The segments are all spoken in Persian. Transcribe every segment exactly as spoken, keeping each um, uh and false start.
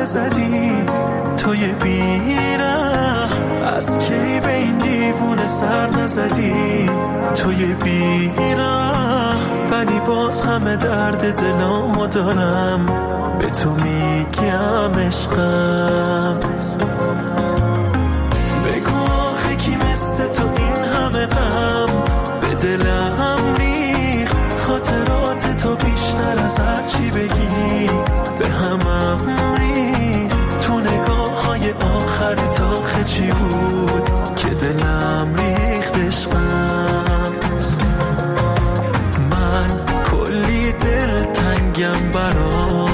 نزدی توی بیره، از کی به این دیوونه سر نزدی توی بیره، ولی باز همه درد دلامو دارم به تو میگم عشقم. بگو آخه کی مثل تو این همه غم به دلم ریخ، خاطرات تو بیشتر از هر چی بگی به همم ریخ، تو نگاه های آخرت آخه چی بود که دلم ریخت عشقم. من کلی دل تنگم برات،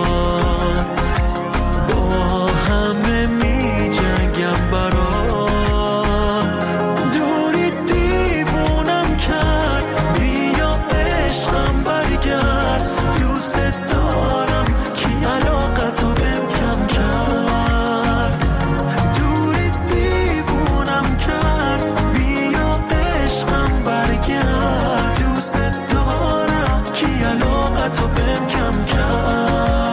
با همه می جنگم برات، دوری دیوونم کرد، بیا عشقم برگرد، دوست دارم کی علاقتو بهم کم کرد، دوری دیوونم کرد، بیا عشقم برگرد، دوست دارم کی علاقتو بهم کم کرد.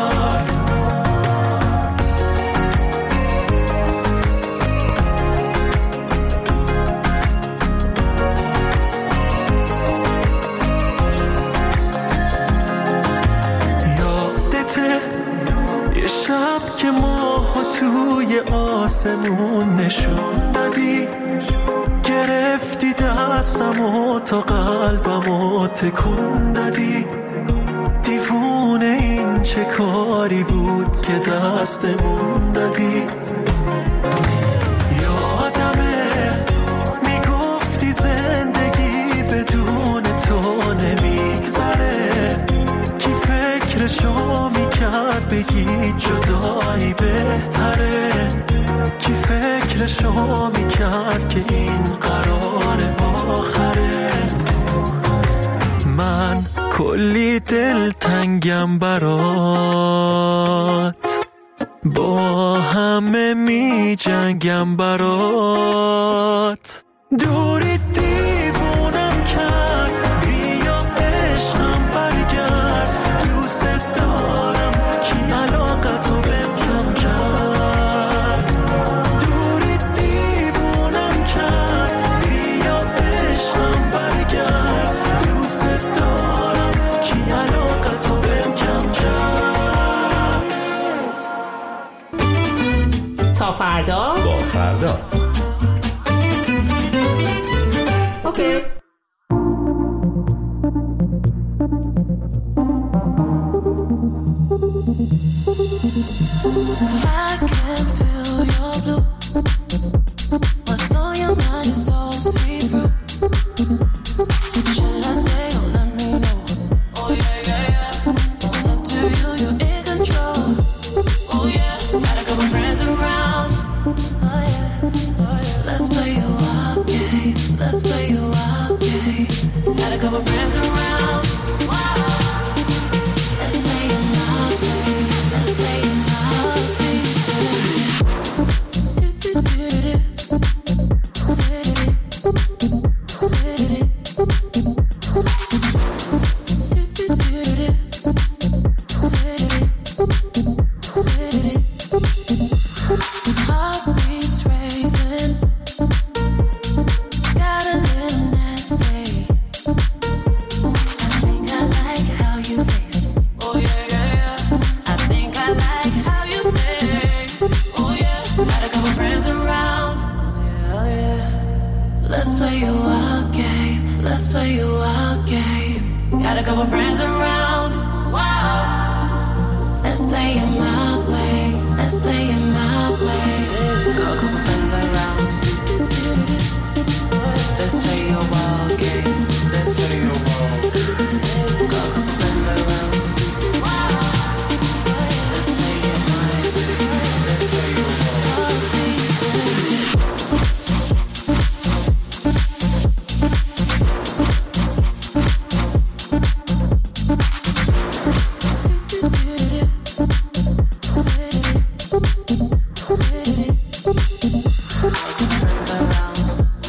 یادته یه شب که ماهو توی آسمون نشون دادی، گرفتی دستمو تا قلبمو تکون دادی، دیوونه این چه کاری بود که دستمون دادی. یادمه میگفتی زندگی بدون تو نمیگذره، کی فکرشو میکرد بگی جدایی بهتره، کی فکرشو میکرد که این قرار آخره. من کلی دل تنگم برات، با همه می جنگم برات، دوری دیوونم کرد، بیا عشقم برگرد، دوست دارم کی علاقتو بهم کم کرد، دوری دیوونم کرد، بیا عشقم برگرد، دوست دارم کی علاقتو بهم کم کرد. تا فردا با فردا اوکی. I can feel your blue. What's on your mind is so see-through. Should I stay or let me know? Oh yeah, yeah, yeah. It's up to you, you're in control. Oh yeah, got a couple friends around. Oh yeah, oh yeah. Let's play a wild game. Let's play a wild game. Got a couple friends around. Wow. Let's play a wild game. Let's play a wild game. Do do do do. City, city. Do do do do. City, city. Heartbeats racing. Got a little nasty. I think I like how you taste. Oh yeah, yeah, yeah. I think I like how you taste. Oh yeah. Got a couple friends around. Oh yeah, oh yeah. Let's play a wild game. Let's play a wild game. Got a couple friends around. Wow. Let's play it my way. Let's play it my way. Got a couple friends around. Let's play a wild game. Let's play a wild game. Got a couple friends around. Wow. Let's play it my way. Let's play a wild game. City, city. Friends around.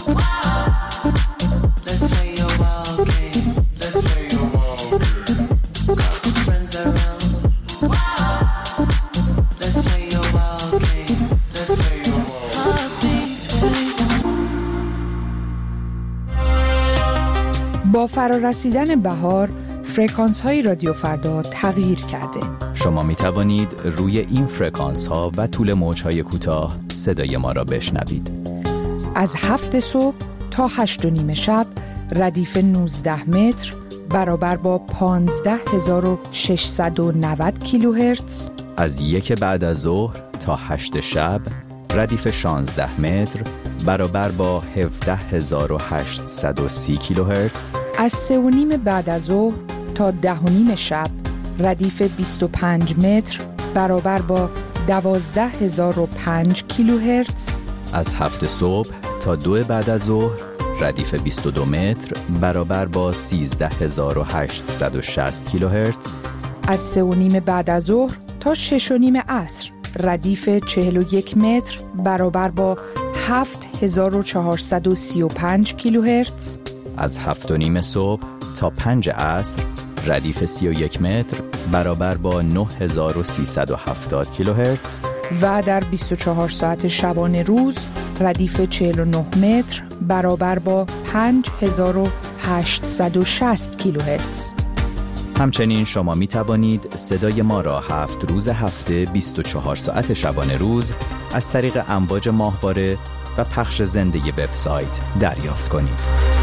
با فرارسیدن بهار فرکانس های رادیو فردا تغییر کرده. شما می توانید روی این فرکانس ها و طول موج های کوتاه صدای ما را بشنوید. از هفت صبح تا هشت و نیم شب ردیف نوزده متر برابر با پانزده هزار و ششصد و نود کیلوهرتز. از یک بعد از ظهر تا هشت شب ردیف شانزده متر برابر با هفده هزار و هشتصد و سی کیلوهرتز. از سه و نیم بعد از ظهر تا ده و نیم شب ردیف بیست و پنج متر برابر با دوازده هزار و پنج کیلوهرتز. از هفت صبح تا دو بعد از ظهر ردیف بیست و دو متر برابر با سیزده هزار و هشتصد و شصت کیلوهرتز. از سه و نیم بعد از ظهر تا شش و نیم عصر ردیف چهل و یک متر برابر با هفت هزار و چهارصد و سی و پنج کیلوهرتز. از هفت و نیم صبح تا پنج عصر ردیف سی و یک متر برابر با نه هزار و سیصد و هفتاد کیلوهرتز. و در بیست و چهار ساعت شبانه روز ردیف چهل و نه متر برابر با پنج هزار و هشتصد و شصت کیلوهرتز. همچنین شما می توانید صدای ما را هفت روز هفته بیست و چهار ساعت شبانه روز از طریق امواج ماهواره و پخش زنده وبسایت دریافت کنید.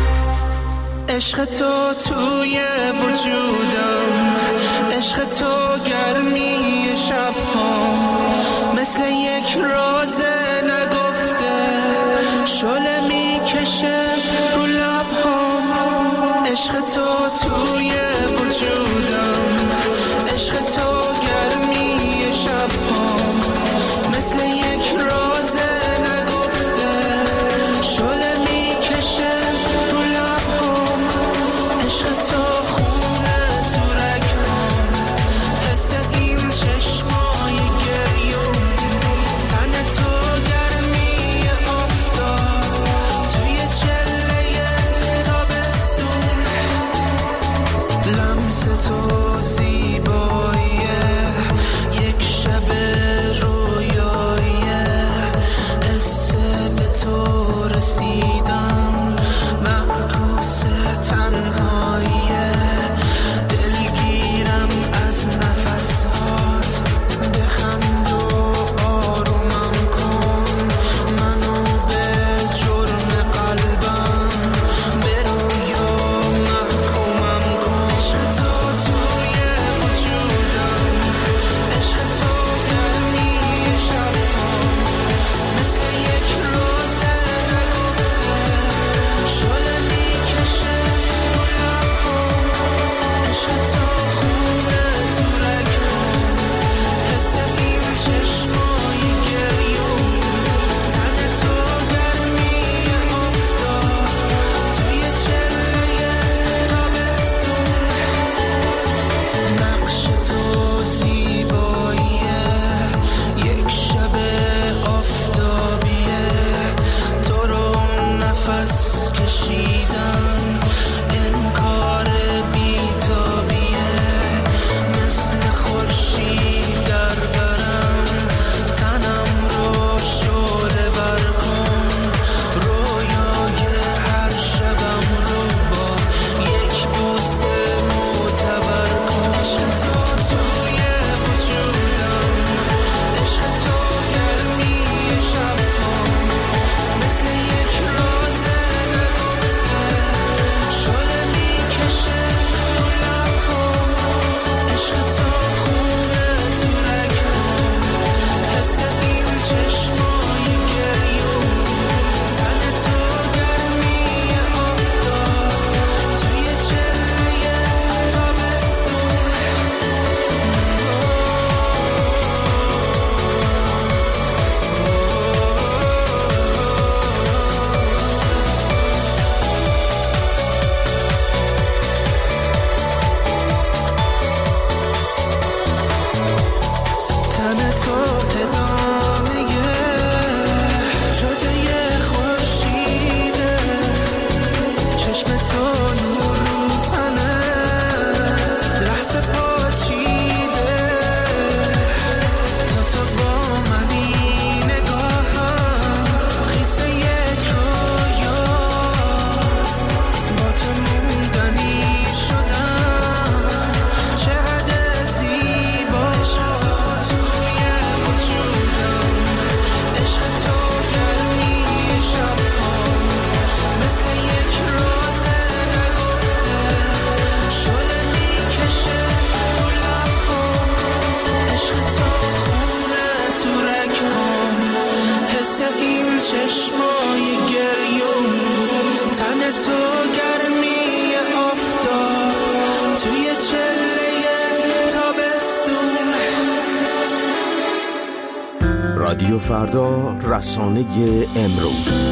عشق تو توی وجودم، عشق تو گرمی شبها، مثل یک راز نگفته شعله میکشه رو لبهام. عشق تو توی وجودم، عشق تو گرمی شبها، مثل یک راز نگفته شعله میکشه رو لبهام. عشق تو خونه تو رگهام، حس این چشمای گریون، تن تو گرمی آفتاب توی چله تابستون. لمس تو زیباییه یک شب رویاییه، حس به تو رسیدم معکوس تنهاییه. دلگیرم از نفسات، بخند و آرومم کن منو، به جرم قلبم به رویا محکومم کن. عشق تو توی وجودم، عشق تو گرمی شبها، مثل یک روز نگفته شعله میکشه رو لبهام. عشق تو خونه تو رگهام، حس این چشمای گریون، تن تو گرمی آفتاب توی چله تابستون. نقش تو زیباییه یک شب آفتابیه، تو رو نفس کشیدم انکار بیتابیه، مثل خورشید در برم تنم رو شعله ور کن، رویای هر شبم رو با یک بوسه معتبر کن. عشق تو توی وجودم، عشق تو گرمی شبها، مثل یک راز نگفته تو گرمی آفتاب توی چله تابستون. رادیو فردا، رسانه امروز.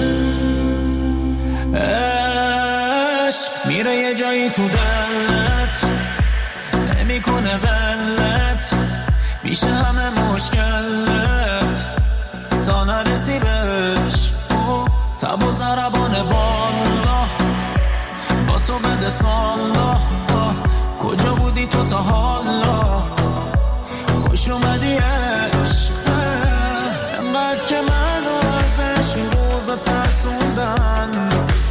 عشق میره یه جایی تو دلت، نمیکنه غلط، میشه همه مشکلت تا نرسی بهش. تب و ضربان بالا با تو بده سالا، کجا بودی تو تا حالا؟ خوش اومدی عشق، انقدر که منو ازش این روزا ترسوندن،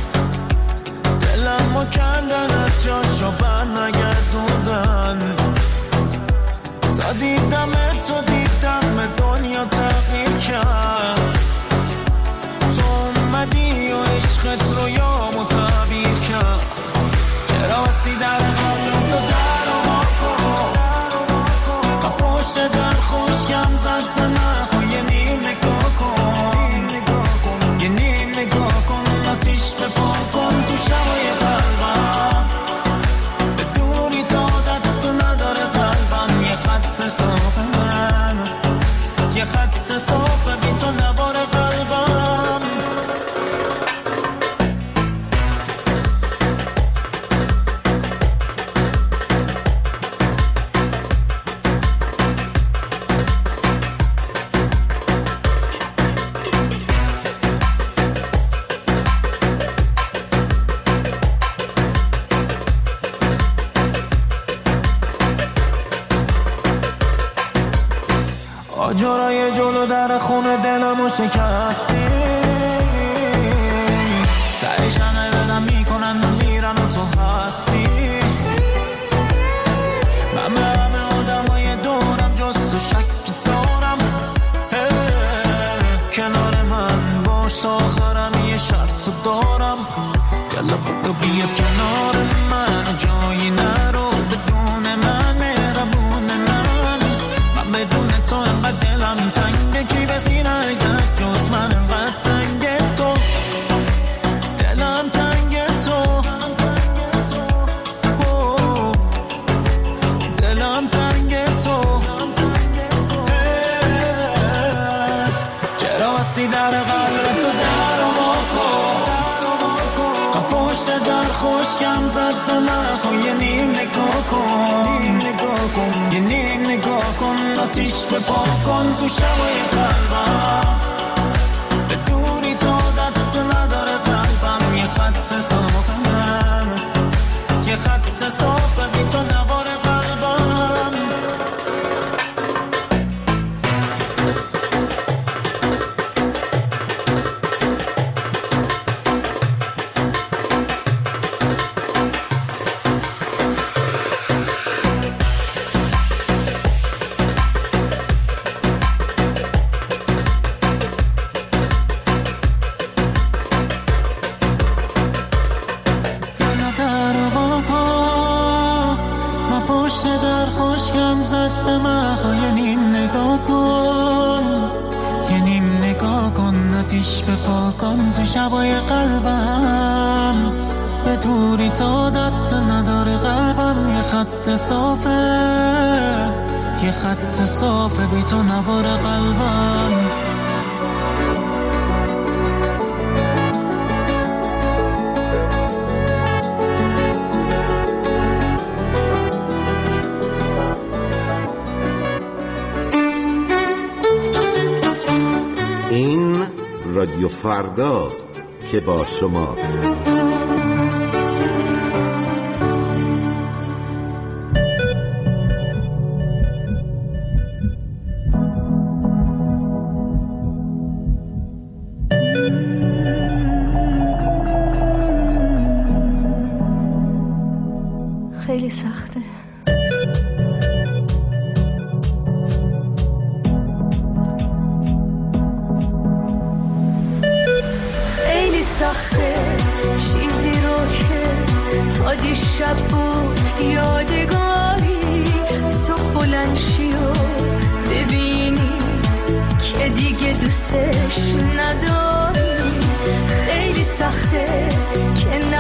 دلمو کندن از جاشو بر نگردوندن. تا دیدم تو دیدم دنیا تغییر کرد، تو اومدی و عشقت رو یامو تعبیر کرد. چرا بسی در قلبم تو در و ما کن، و پشت در خوشگم زد به من. یه نیم نگاه کن، یه نیم نگاه کن، آتیش به پا کن تو شبای قلبم. به دوری تا عادت تو نداره قلبم، یه خط صافه من، یه خط صافه بی تو نباره قلبم. آجرای جلو در خونه دلمو شکستی، تهش همه بدم میکنن و میرن و تو هستی. من به همه آدمای دورم جز تو شکی دارم، کنار من باش تا آخرم یه شرط تو دارم. یلا بودو بیا کنار من، جایی نرو بدون من، مهربون من. من بدون تو انقدر دلم تنگه، کی به سینه زد جز من انقدر سنگه تو. دلم تنگه تو، دلم تنگه تو. چرا بسی در قلب تو در و ما کن، و پشت در خوشگم زد به من. یه نیم نگاه کن، یه نیم نگاه کن، آتیش به پا کن تو شبای قلبم. به دوری تا عادت تو نداره قلبم، یه خط صافه من، یه خط صافه بی تو نباره قلبم. به پا کن تو شبای قلبم. به دوری تا عادت نداره قلبم، یه خط صافه، یه خط صافه بی تو نباره قلبم. این رادیو فرداست که با شماست. خیلی سخته. خیلی سخته چیزی رو که تا دیشب بود یادگاری، صبح بلند شی و ببینی که دیگه دوستش نداری. خیلی سخته که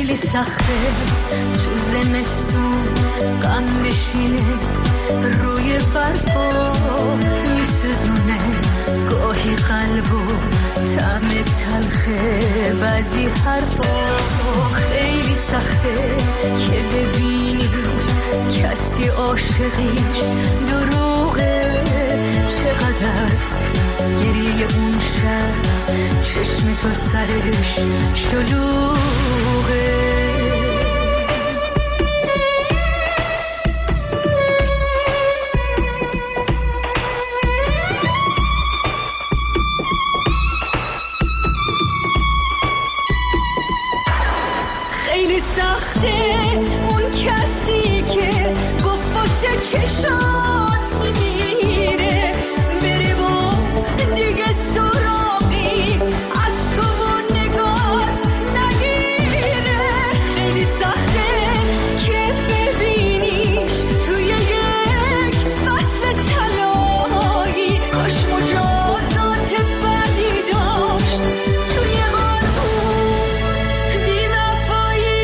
خیلی سخته تو زمستون غم بشینه روی برفا میسوزونه گاهی قلبو طعم تلخه بعضی حرفا خیلی سخته که ببینی کسی عاشقیش دروغه چقدر است گریه اون شب چشم تو سرش شلوغه خیلی سخته اون کسی که گفت واسه چشات میمیره بره و دیگه سراغی از تو و نگات نگیره خیلی سخته که ببینیش توی یک فصل طلایی کاش مجازات بدی داشت توی قانون بی‌وفایی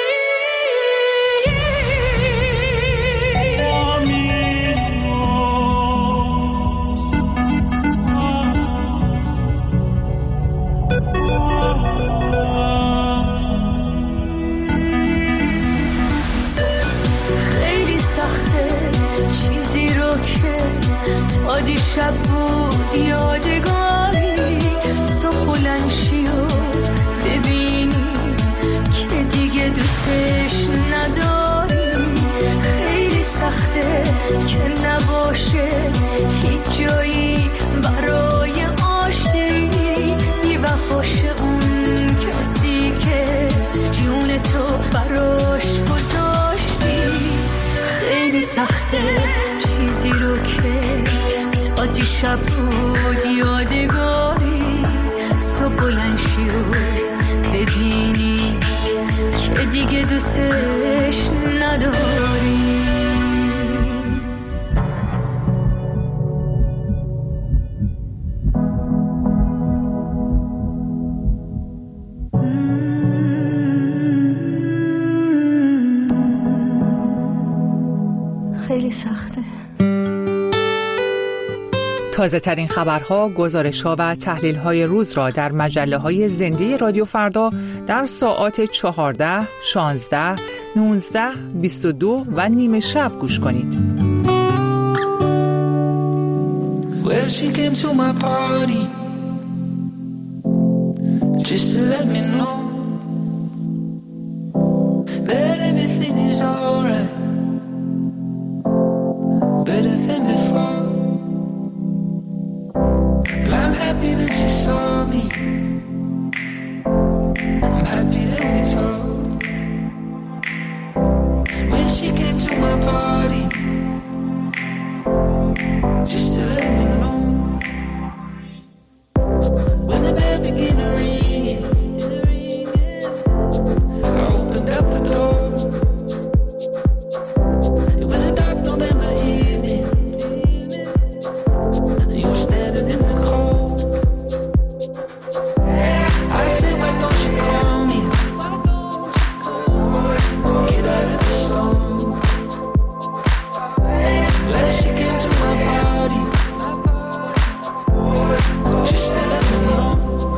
خیلی سخته چیزی رو که تا دیشب بود یادگاری صبح بلند شی و ببینی که دیگه دوستش نداری خیلی سخته که نباشه هیچ جایی برای آشتی بی وفاشه اون کسی که جون تو براش گذاشتی خیلی سخته چیزی رو که تا دیشب بود یادگاری صبح بلند شی و ببینی که دیگه دوستش نداری خیلی سخته تازه ترین خبرها، گزارش‌ها و تحلیل‌های روز را در مجله‌های زنده رادیو فردا در ساعات چهارده، شانزده، نوزده، بیست و دو و نیمه شب گوش کنید. Well, she came to my party just to let me know that everything is alright, better than before. And I'm happy that you saw me, I'm happy that we talked. When she came to my party just to let me know, when the bell began to ring, I opened up the door. It was a dark November evening, you were standing in the cold. I said, why don't you call me, get out of the storm. Well, she came to my party just to let me know.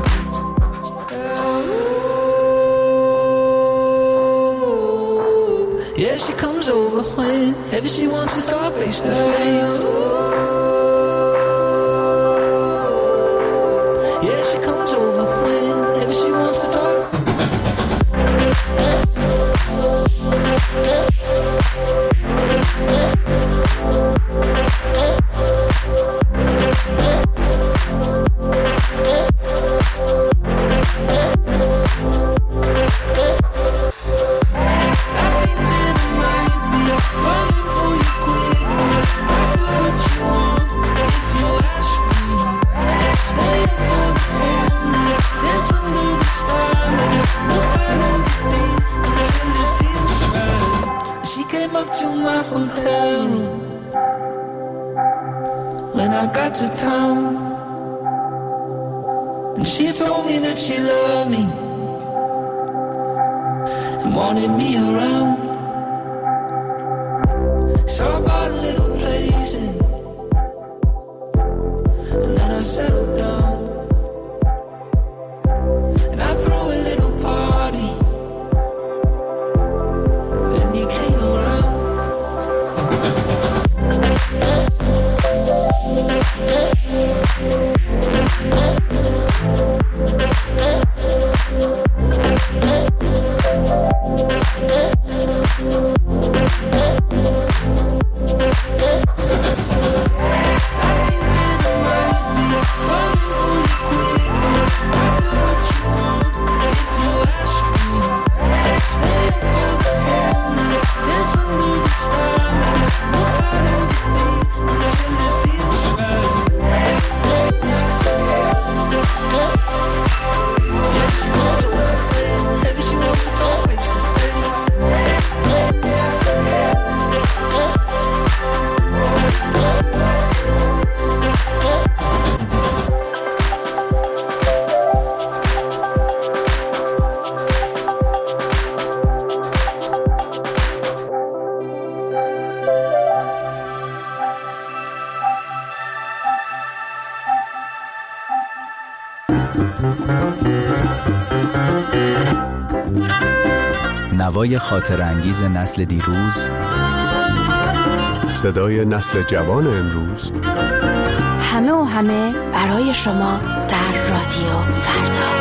Yeah, she comes over whenever she wants to talk face to face. Yeah, she comes over whenever she wants to talk. To town, and she told me that she loved me, wanted me around. So I bought a little place and, and then I settled down. And I threw a little party and you came around. نوای خاطر انگیز نسل دیروز، صدای نسل جوان امروز، همه و همه برای شما در رادیو فردا.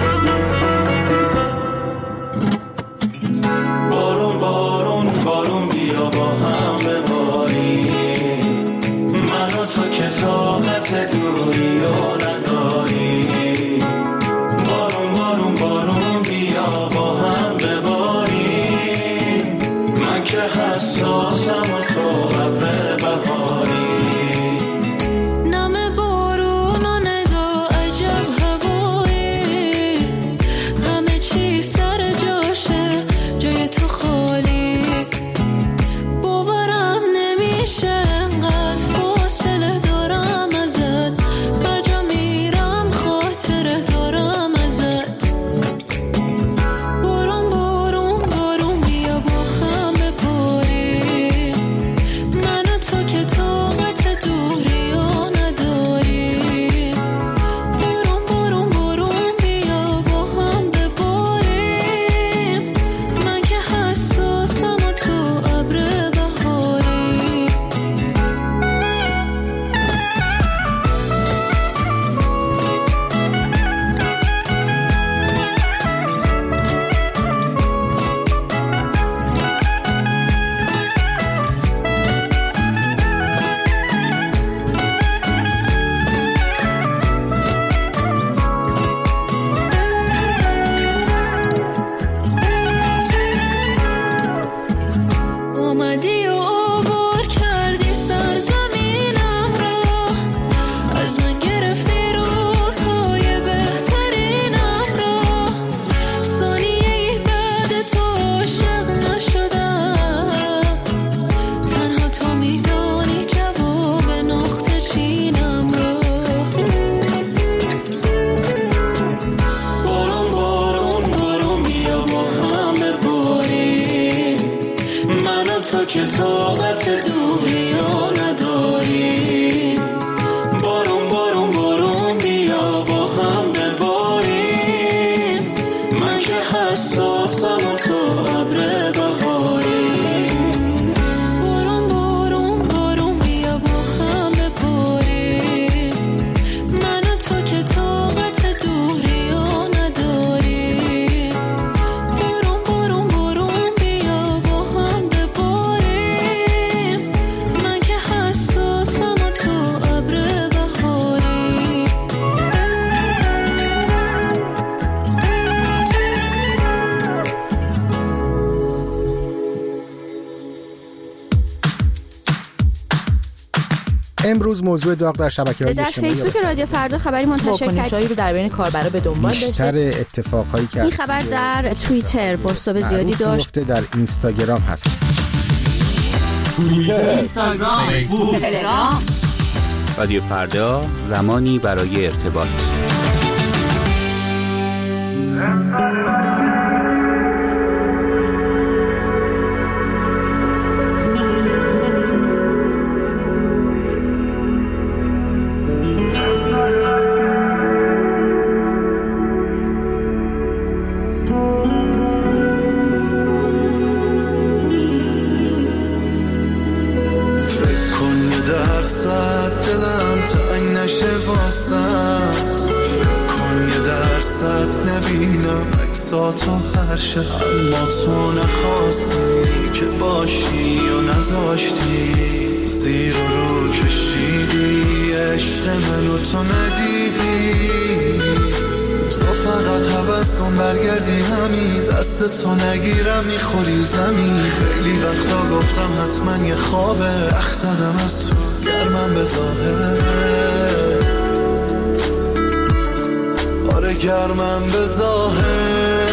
بارون بارون بارون بیا با هم بباری، من و تو که طاقت دوری و نداری. بارون بارون بارون بیا با هم بباری، من که حساسم و تو ابر بهاری. نم بارون و نگاه عجب هوایی، همه چی سر جاشه جای تو خالی. باورم نمیشه انقدر فاصله دارم ازت، هر جا میرم خاطره دارم ازت. بارون بارون بارون بیا با هم بباریم، من و تو که طاقت دوری ها نداریم. بارون بارون بارون بیا با هم بباریم، من که حساسم و تو ابر بهاری. اومدی و عبور کردی سرزمینم رو، از من گرفتی روزهای بهترینم رو. ثانیه‌ای بعد تو عاشق نشدم، تنها تو میدانی جواب نقطه چینم رو. بارون بارون بارون بیا با هم بباریم، من و تو که طاقت دوری ها نداریم. بارون بارون بارون بیا با هم بباریم، من که حساسم و تو ابر بهاری. بارون بارون بارون بیا با هم بباریم، من و تو که طاقت دوری ها نداریم. بارون بارون بارون بیا با هم بباریم، من که حساسم و تو ابر بهاری. امروز موضوع داغ در شبکه‌های در اجتماعی فیسبوک رادیو فردا خبری منتشر واکنش‌هایی رو در بین کاربرا به دنبال داشته. بیشتر اتفاقهایی که این خبر در توییتر بازتاب زیادی داشت. در اینستاگرام هست. توییتر، اینستاگرام، فیسبوک، تلگرام. رادیو فردا، زمانی برای ارتباط. ببینم عکساتو هر شب، اما تو نخواستی که باشی و نذاشتی، زیر و رو کشیدی عشق منو تو ندیدی. تو فقط حوض کن برگردی همین، دست تو نگیرم میخوری زمین. خیلی وقتا گفتم حتما یه خوابه، اخ زدم از تو گرمم به ظاهر، آره گرمم به ظاهر.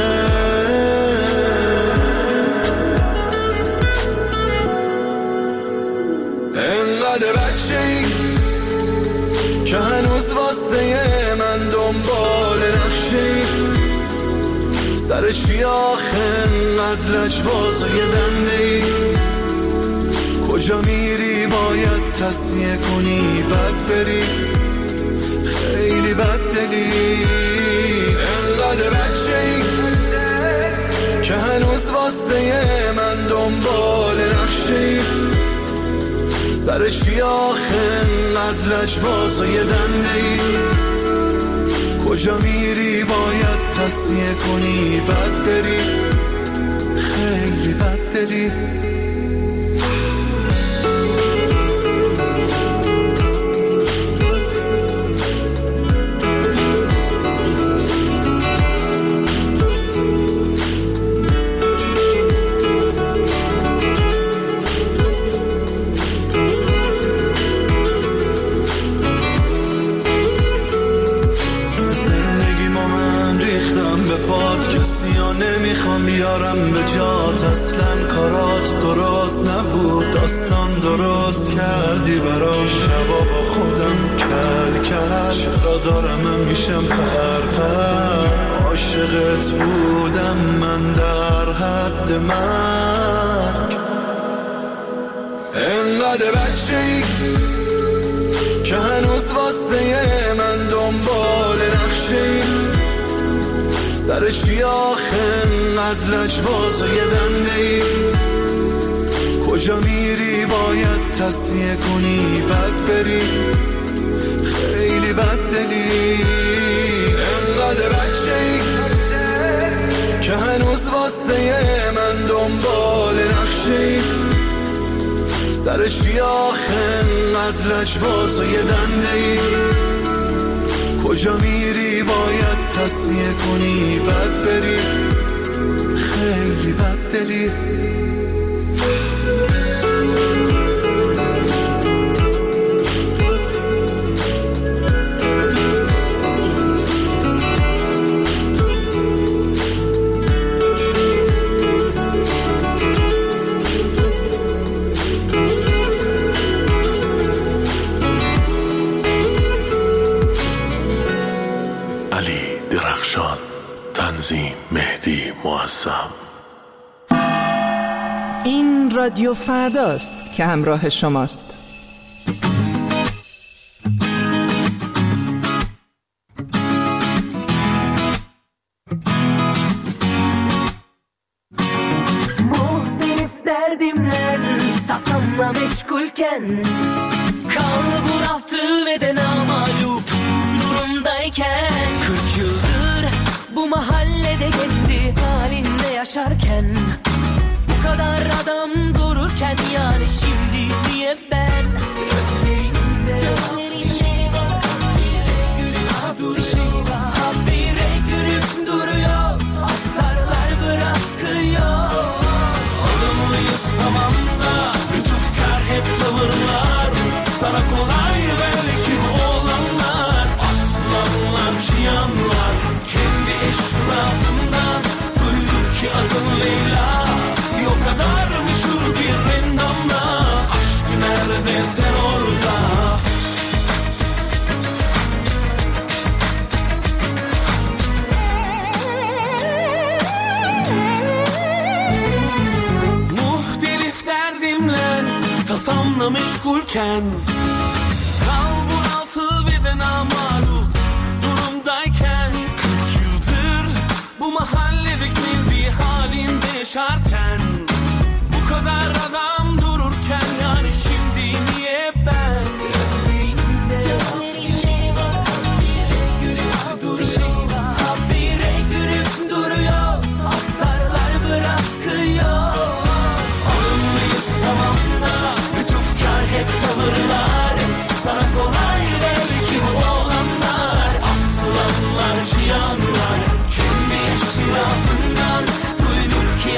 انقدر بچه‌ای که هنوز واسه من دنبال نقشه‌ای، سر چی آخه انقدر لجباز و یه دنده‌ای؟ کجا میری باید تصمیه کنی بد بری، خیلی بد دلی. انقدر بچه‌ای که هنوز واسه من دنبال نقشه‌ای، سر چی آخه انقدر لجباز و یه دنده‌ای؟ کجا میری باید تصمیه کنی بد بری، خیلی بد دلی. نمیخوام بیارم به جات، اصلا کارات درست نبود، داستان درست کردی برام، شبا با خودم کل کل. چرا دارم من میشم پر پر، عاشقت بودم من در حد مرگ. انقدر بچه‌ای که هنوز واسه من دنبال نقشه‌ای، سر چی آخه انقدر لجباز و یه دنده‌ای؟ کجا میری باید تصمیه کنی بد بری، خیلی بد دلی. انقدر بچه‌ای که هنوز واسه من دنبال نقشه‌ای، سر چی آخه انقدر لجباز و یه دنده‌ای؟ کجا میری باید تصمیه کنی بد بری، خیلی بد دلی. درخشان، تنظیم مهدی معظم. این رادیو فرداست که همراه شماست. Muhtelif derdimler taklanma meşgulken, kal bu raftı ve de namalup durumdayken, kırk yıldır bu mahallede kendi halinde yaşarken, bu kadar adam dururken, yani şimdi niye ben gözlerinde bir şey var, bir şey var, habire gülüp duruyor, asarlar bırakıyor. Olumluyuz tamam da lütufkar hep tavırlar, sana kolay belki bu olanlar, aslanlar şiyanlar, kendi eşrafından duyduk ki adın Leyla, o kadar meşhur bir rendamla, aşk nerede sen orada? Muhtelif derdimle tasamla meşgulken, kal bunaltı ve de namalup durumdayken, kırk yıldır bu mahallede kendi halinde yaşarken, bu kadar adam dururken, yani şimdi niye ben gözlerinde bir şey var, habire gülüp duruyor, habire gülüp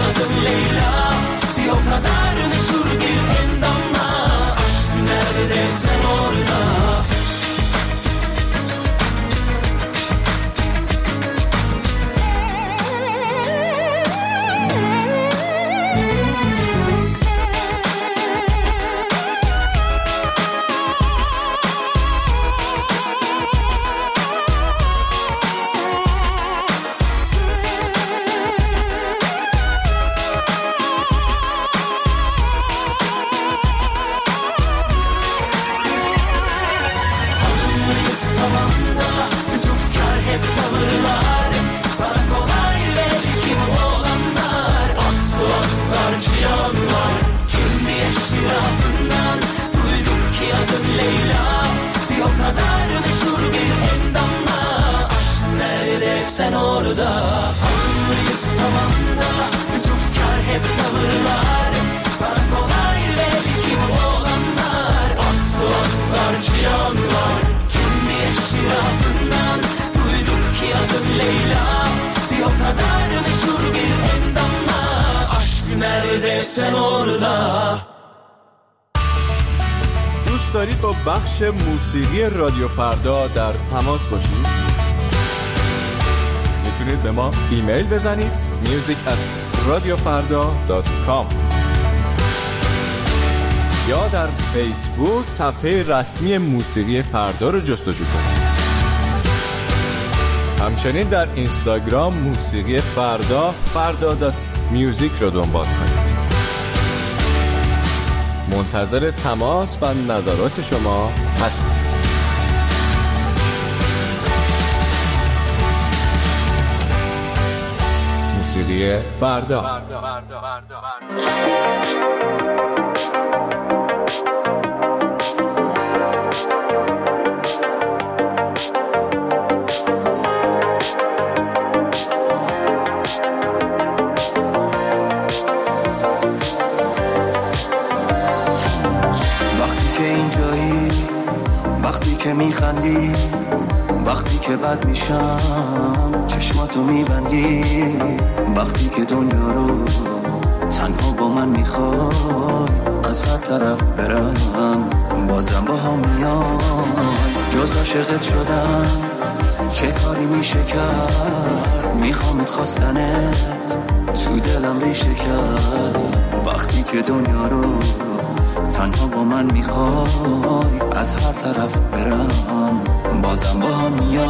adım Leyla. Bir o kadar meşhur bir endamla. Aşk nerede sen orada. Sen orada anlıyız tamam da lütufkar hep tavırlar. Sana kolay belki bu olanlar. Aslı anlar cihanlar. Kendi eşrafından duyduk ki adım Leyla. Bir o kadar meşhur bir endamla. Aşk nerede sen orada. دوست دارید با بخش موسیقی رادیو فردا در تماس باشید؟ میتونید به ما ایمیل بزنید music at radiofarda dot com یا در فیسبوک صفحه رسمی موسیقی فردا رو جستجو کنید. همچنین در اینستاگرام موسیقی فردا فردا دات میوزیک رو دنبال کنید. منتظر تماس و نظرات شما هستیم. موسیقی فردا. وقتی که میخندی، وقتی که بد میشم چشماتو میبندی، وقتی که دنیا رو تنها با من میخوای از هر طرف برم بازم با هم میای. جز عاشقت شدم چه کاری میشه کرد، میخوامت خواستنت تو دلم ریشه کرد. وقتی که دنیا رو تنها با من میخوای از هر طرف برم بازم با هم میای.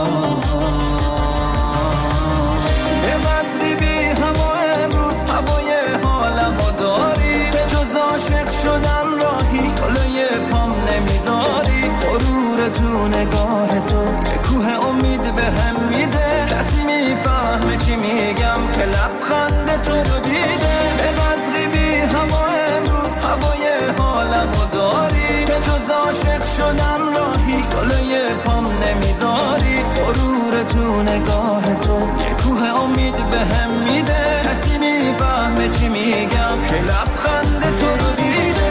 به قدری بی هوا امروز هوای حالمو داری، به جز عاشق شدن راهی جلوی پام نمیذاری. غرور تو نگاه تو یه کوه امید به هم میده، کسی میفهمه چی میگم که لبخند تو رو دیده. به قدری بی هوا امروز هوای حالمو داری، به جز عاشق شدن راهی جلوی پام نمیذاری. غرور تو نگاه تو یه کوه امید به هم میده، کسی میفهمه چی میگم که لبخند تو رو دیده.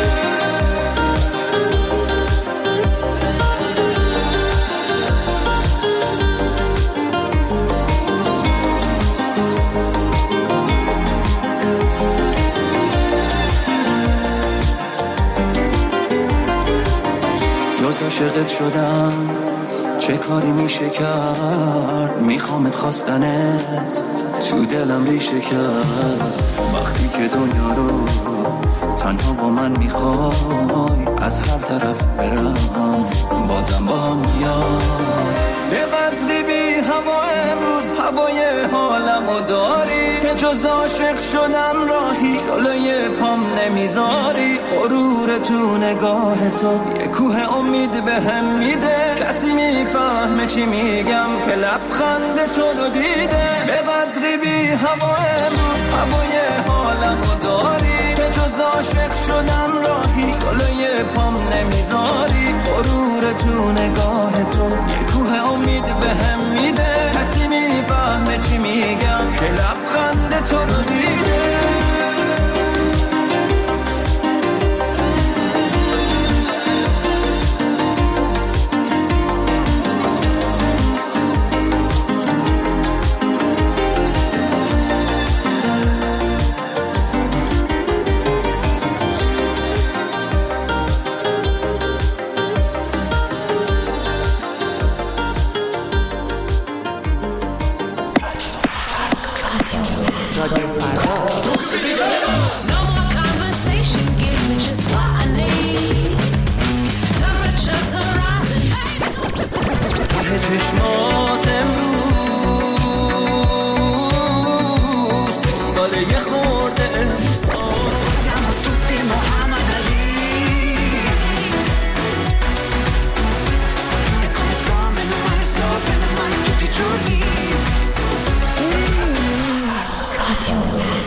جز عاشقت شدم چه کاری میشه کرد، میخوامت خواستنت تو دلم ریشه کرد. وقتی که دنیا رو تنها با من میخوای از هر طرف برم بازم با هم میای. به قدری بی هوا امروز هوای حالمو داری، که جز عاشق شدن راهی جلوی پام نمیذاری. غرور تو نگاه تو یه کوه امید به هم میده، کسی میفهمه چی میگم که لبخند تو رو دیده. به قدری بی هوا امروز هوای حالمو داری، که جز عاشق شدن راهی جلوی پام نمیذاری. غرور تو نگاه تو یه کوه امید به هم میده، کسی میفهمه چی میگم که لبخند تو رو دیده. رادیو فردا. ته چشمات امروز دنبال یه خورده siamo tutti Muhammad Ali e come sto meno male sto bene male tutti i giorni Radio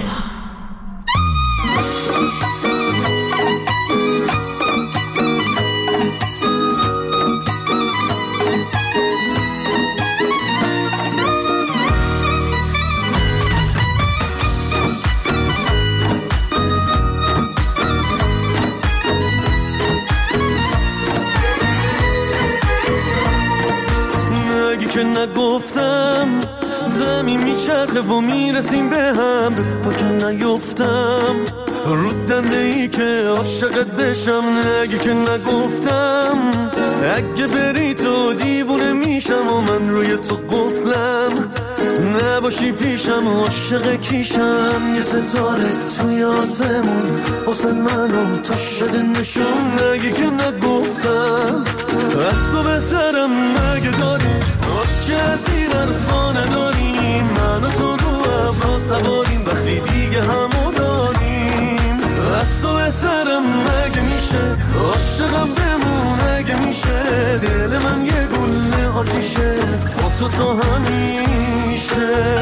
که نگفتم زمین میچرخه و میرسیم به هم با که نیفتم رو دنده ای که عاشقت بشم نگی که نگفتم اگه بری تو دیوونه میشم و من روی تو قفلم نباشی پیشم و عاشق کیشم یه ستاره توی آسمون واسه منو تو شده نشون نگی که نگفتم از تو بهترم مگه داری که از این حرفا نداریم من و تو رو ابرا سواریم وقتی دیگه همو داریم از تو بهترم مگه میشه عاشقم بمون اگه میشه دل من یه گل آتیشه با تو تا همیشه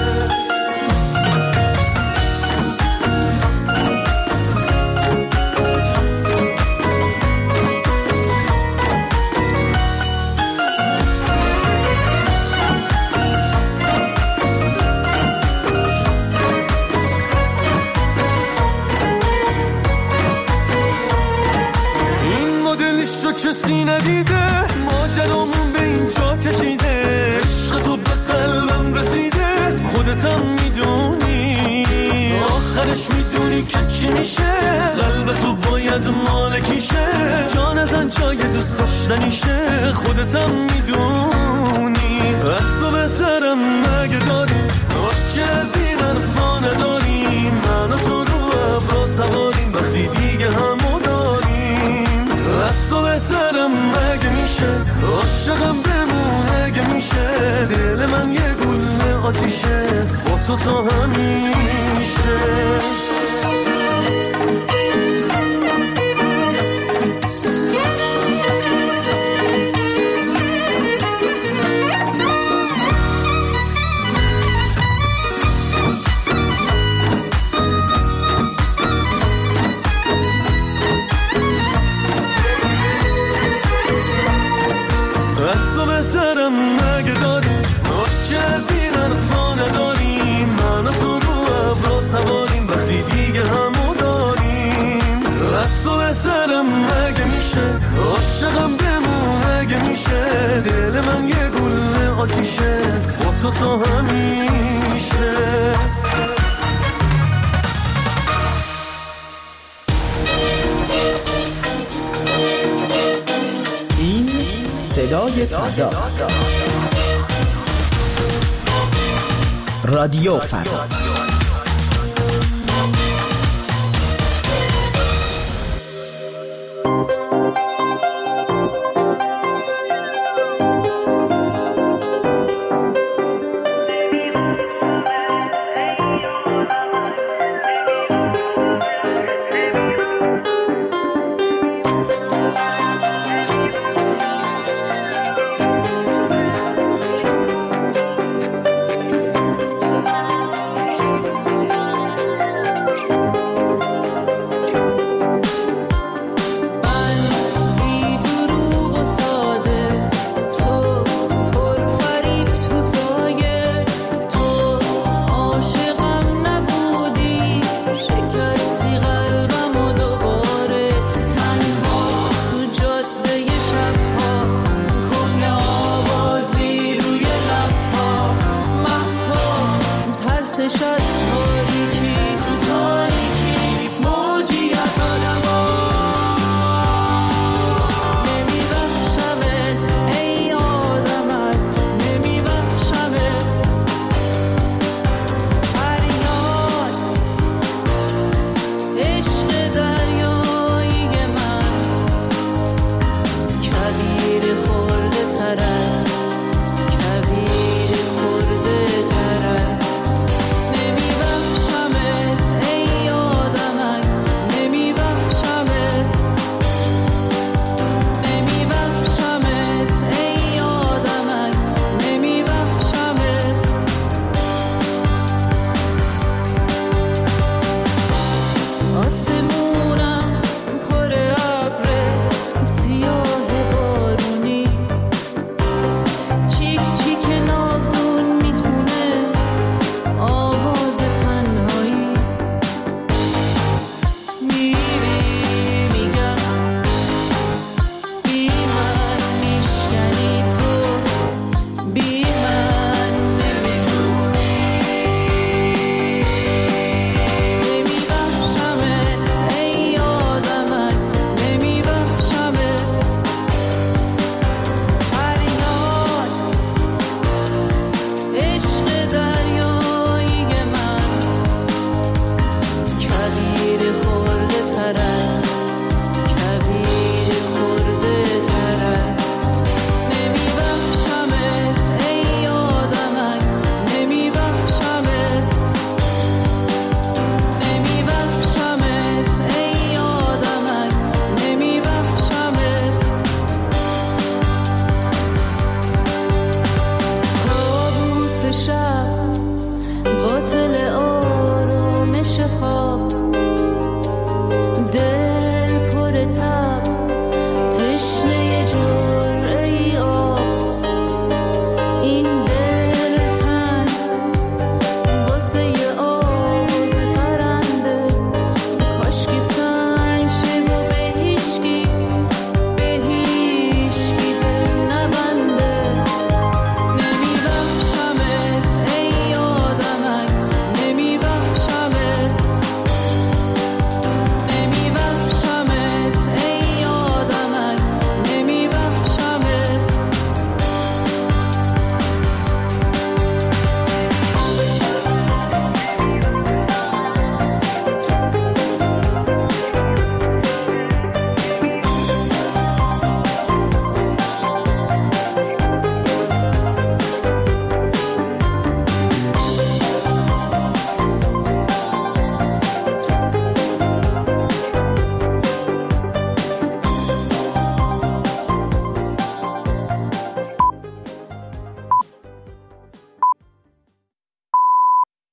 رو کسی ندیده ماجرامون به اینجا کشیده عشق تو به قلبم رسیده خودتم میدونی آخرش میدونی که چی میشه قلب تو باید مالکیشه جان ازن جای دوست داشتنیشه خودتم میدونی از تو بهترم مگه داری که از این حرفا نداری من و تو رو ابرا سواریم وقتی دیگه همو داریم از تو بهترم مگه میشه عاشقم بمون اگه میشه دل من یه گل آتیشه با تو تا همیشه از تو بهترم مگه داری که از این حرفا نداریم من و تو رو ابرا سواریم وقتی دیگه همو داریم از تو بهترم مگه میشه عاشقم بمون اگه میشه دل من یه گل آتیشه با تو تا همیشه صدای فردا رادیو فردا شد